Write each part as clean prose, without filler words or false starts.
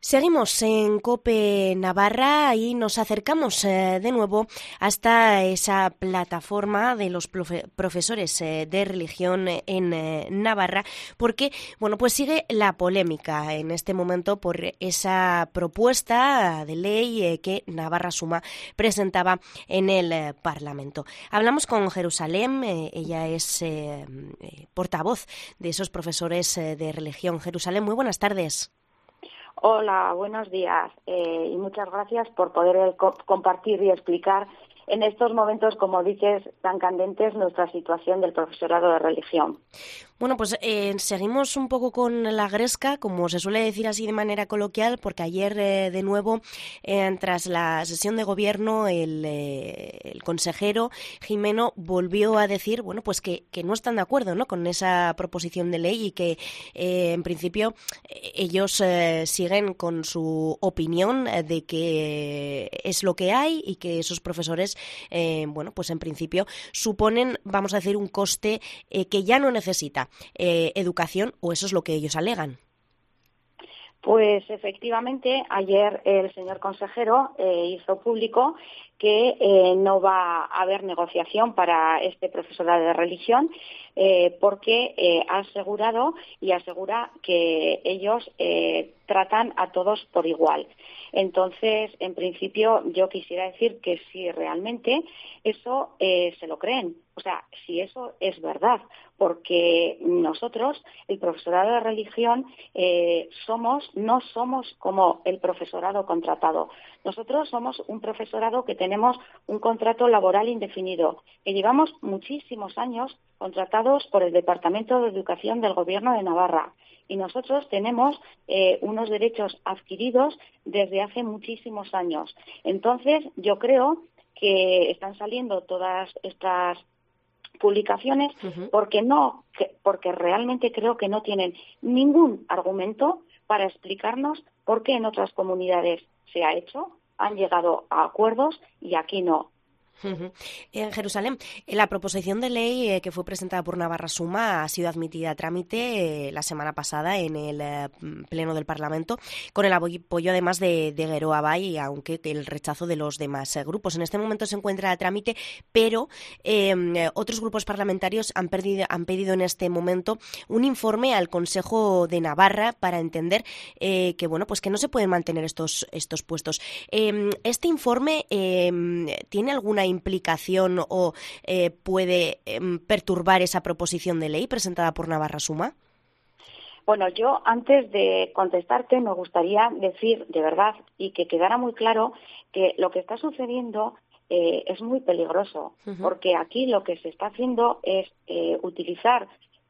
Seguimos en COPE Navarra y nos acercamos de nuevo hasta esa plataforma de los profesores de religión en Navarra, porque pues sigue la polémica en este momento por esa propuesta de ley que Navarra Suma presentaba en el Parlamento. Hablamos con Jerusalén, ella es portavoz de esos profesores de religión. Jerusalén, muy buenas tardes. Hola, buenos días y muchas gracias por poder compartir y explicar en estos momentos, como dices, tan candentes, nuestra situación del profesorado de religión. Bueno, pues seguimos un poco con la gresca, como se suele decir así de manera coloquial, porque ayer de nuevo, tras la sesión de gobierno, el consejero Gimeno volvió a decir, pues que no están de acuerdo, ¿no?, con esa proposición de ley y que en principio ellos siguen con su opinión de que es lo que hay y que esos profesores, pues en principio suponen, vamos a decir, un coste que ya no necesita educación, o eso es lo que ellos alegan. Pues efectivamente, ayer el señor consejero hizo público que no va a haber negociación para este profesorado de religión porque ha asegurado y asegura que ellos tratan a todos por igual. Entonces, en principio, yo quisiera decir que si realmente eso se lo creen, o sea, si eso es verdad, porque nosotros, el profesorado de religión, no somos como el profesorado contratado. Nosotros somos un profesorado que tenemos un contrato laboral indefinido, que llevamos muchísimos años contratados por el Departamento de Educación del Gobierno de Navarra. Y nosotros tenemos unos derechos adquiridos desde hace muchísimos años. Entonces, yo creo que están saliendo todas estas publicaciones porque realmente creo que no tienen ningún argumento para explicarnos por qué en otras comunidades se ha hecho, han llegado a acuerdos y aquí no. En Jerusalén, la proposición de ley que fue presentada por Navarra Suma ha sido admitida a trámite la semana pasada en el Pleno del Parlamento, con el apoyo además de Geroa Bai, aunque el rechazo de los demás grupos. En este momento se encuentra a trámite, pero otros grupos parlamentarios han pedido en este momento un informe al Consejo de Navarra para entender pues que no se pueden mantener estos puestos. ¿Este informe tiene alguna implicación o puede perturbar esa proposición de ley presentada por Navarra Suma? Bueno, yo antes de contestarte me gustaría decir de verdad y que quedara muy claro que lo que está sucediendo es muy peligroso, porque aquí lo que se está haciendo es utilizar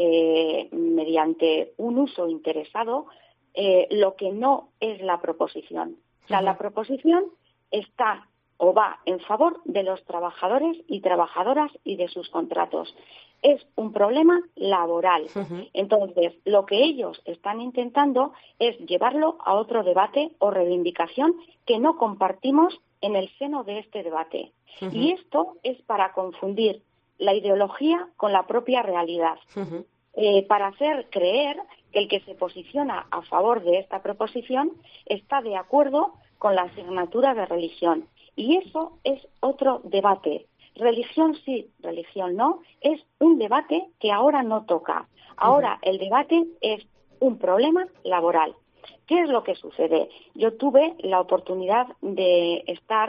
mediante un uso interesado lo que no es la proposición. O sea, la proposición está o va en favor de los trabajadores y trabajadoras y de sus contratos. Es un problema laboral. Entonces, lo que ellos están intentando es llevarlo a otro debate o reivindicación que no compartimos en el seno de este debate. Y esto es para confundir la ideología con la propia realidad. Para hacer creer que el que se posiciona a favor de esta proposición está de acuerdo con la asignatura de religión. Y eso es otro debate. Religión sí, religión no, es un debate que ahora no toca. Ahora el debate es un problema laboral. ¿Qué es lo que sucede? Yo tuve la oportunidad de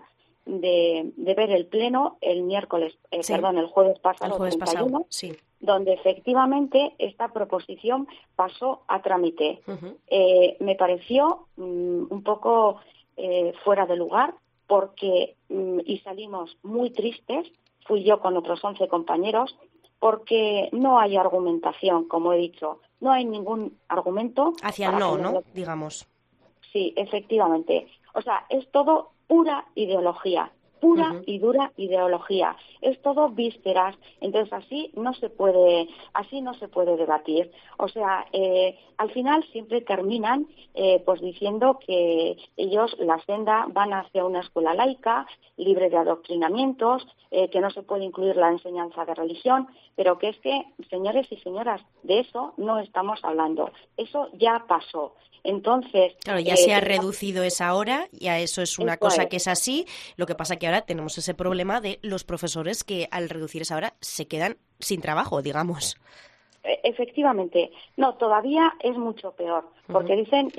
ver el pleno el jueves pasado, 31, donde efectivamente esta proposición pasó a trámite. Me pareció un poco fuera de lugar, porque y salimos muy tristes, fui yo con otros 11 compañeros, porque no hay argumentación, como he dicho, no hay ningún argumento hacia el no, digamos. Sí, efectivamente. O sea, es todo pura ideología. pura y dura ideología. Es todo vísceras. Entonces así no se puede debatir. O sea, al final siempre terminan pues diciendo que ellos, la senda, van hacia una escuela laica, libre de adoctrinamientos, que no se puede incluir la enseñanza de religión, pero que es que, señores y señoras, de eso no estamos hablando. Eso ya pasó. Entonces, claro, ya se ha reducido esa hora, ya eso es una cosa que es así. Lo que pasa que ahora tenemos ese problema de los profesores que al reducir esa hora se quedan sin trabajo, digamos. Efectivamente. No, todavía es mucho peor, porque dicen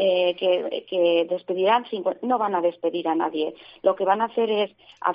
que despedirán, no van a despedir a nadie. Lo que van a hacer es a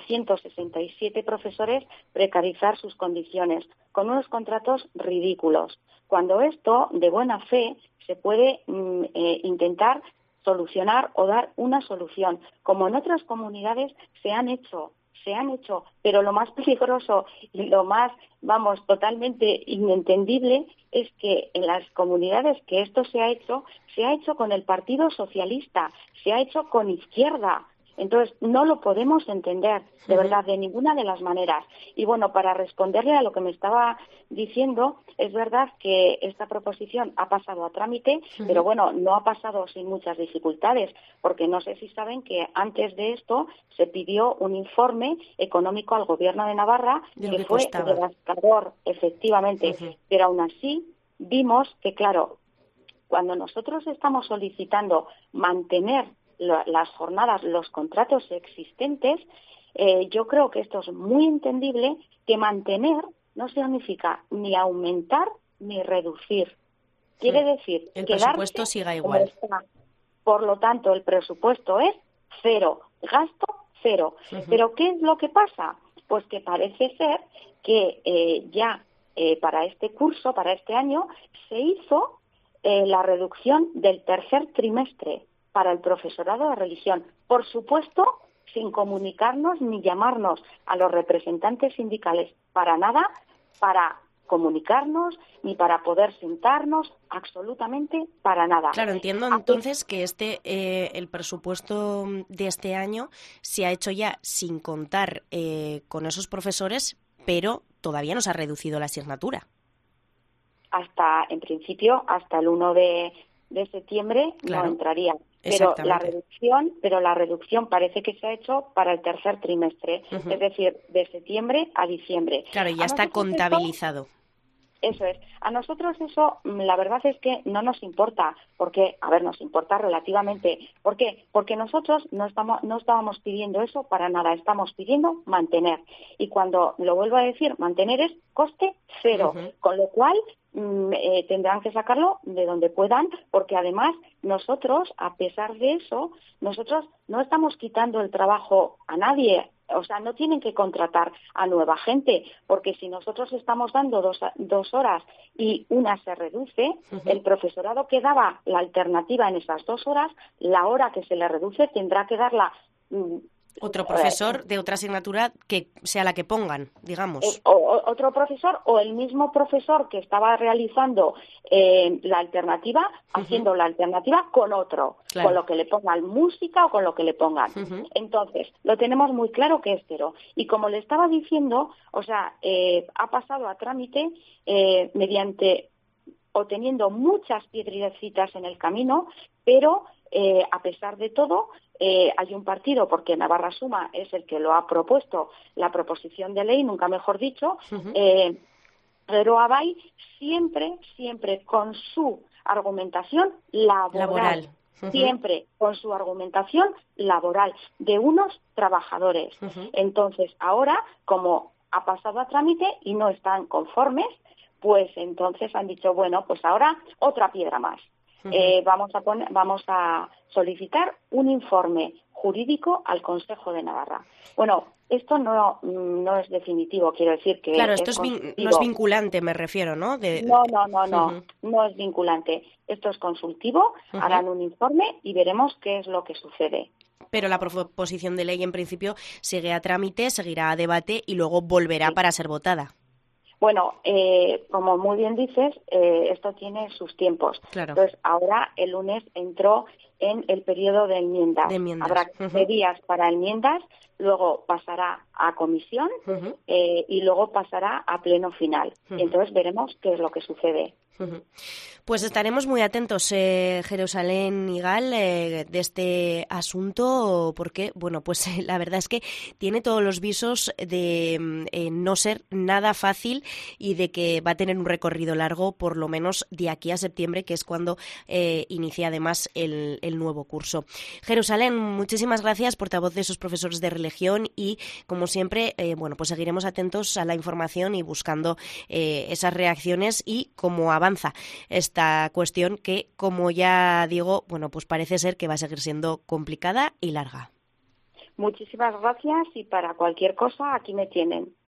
167 profesores precarizar sus condiciones con unos contratos ridículos. Cuando esto, de buena fe, se puede intentar solucionar o dar una solución, como en otras comunidades se han hecho, pero lo más peligroso y lo más, totalmente inentendible es que en las comunidades que esto se ha hecho con el Partido Socialista, se ha hecho con izquierda. Entonces, no lo podemos entender, de verdad, de ninguna de las maneras. Y bueno, para responderle a lo que me estaba diciendo, es verdad que esta proposición ha pasado a trámite, pero bueno, no ha pasado sin muchas dificultades, porque no sé si saben que antes de esto se pidió un informe económico al Gobierno de Navarra, que fue devastador, efectivamente, pero aún así vimos que, claro, cuando nosotros estamos solicitando mantener las jornadas, los contratos existentes, yo creo que esto es muy entendible, que mantener no significa ni aumentar ni reducir. Quiere decir el que presupuesto siga igual. Por lo tanto, el presupuesto es cero, gasto cero. Pero ¿qué es lo que pasa? Pues que parece ser que ya para este curso, para este año, se hizo la reducción del tercer trimestre para el profesorado de religión. Por supuesto, sin comunicarnos ni llamarnos a los representantes sindicales para nada, para comunicarnos ni para poder sentarnos, absolutamente para nada. Claro, entiendo entonces que el presupuesto de este año se ha hecho ya sin contar con esos profesores, pero todavía no se ha reducido la asignatura. En principio, hasta el 1 de septiembre no entraría. Pero la reducción parece que se ha hecho para el tercer trimestre, es decir, de septiembre a diciembre. Claro, ya está contabilizado. Eso es. A nosotros eso, la verdad es que no nos importa, porque, nos importa relativamente. ¿Por qué? Porque nosotros no estábamos pidiendo eso para nada, estamos pidiendo mantener. Y cuando lo vuelvo a decir, mantener es coste cero, con lo cual tendrán que sacarlo de donde puedan, porque además nosotros, a pesar de eso, nosotros no estamos quitando el trabajo a nadie. O sea, no tienen que contratar a nueva gente, porque si nosotros estamos dando dos horas y una se reduce, el profesorado que daba la alternativa en esas 2 horas, la hora que se le reduce tendrá que darla otro profesor de otra asignatura que sea la que pongan, digamos. Otro profesor o el mismo profesor que estaba realizando la alternativa, haciendo la alternativa con otro, con lo que le pongan música o con lo que le pongan. Entonces, lo tenemos muy claro que es cero. Y como le estaba diciendo, ha pasado a trámite mediante o teniendo muchas piedrecitas en el camino, pero a pesar de todo, hay un partido, porque Navarra Suma es el que lo ha propuesto, la proposición de ley, nunca mejor dicho, pero Abay siempre con su argumentación laboral. Siempre con su argumentación laboral de unos trabajadores. Entonces, ahora, como ha pasado a trámite y no están conformes, pues entonces han dicho, bueno, pues ahora otra piedra más. Vamos a solicitar un informe jurídico al Consejo de Navarra. Bueno, esto no es definitivo, quiero decir que... Claro, esto no es vinculante, me refiero, ¿no? No es vinculante. Esto es consultivo, harán un informe y veremos qué es lo que sucede. Pero la proposición de ley, en principio, sigue a trámite, seguirá a debate y luego volverá para ser votada. Bueno, como muy bien dices, esto tiene sus tiempos. Claro. Entonces, ahora el lunes entró en el periodo de enmiendas. Habrá 15 días para enmiendas, luego pasará a comisión y luego pasará a pleno final. Y entonces veremos qué es lo que sucede. Pues estaremos muy atentos, Jerusalén Igal, de este asunto, porque, bueno, pues la verdad es que tiene todos los visos de no ser nada fácil y de que va a tener un recorrido largo, por lo menos de aquí a septiembre, que es cuando inicia además el nuevo curso. Jerusalén, muchísimas gracias, portavoz de esos profesores de religión, y como siempre, bueno, pues seguiremos atentos a la información y buscando esas reacciones y cómo avanza esta cuestión que, como ya digo, bueno, pues parece ser que va a seguir siendo complicada y larga. Muchísimas gracias y para cualquier cosa aquí me tienen.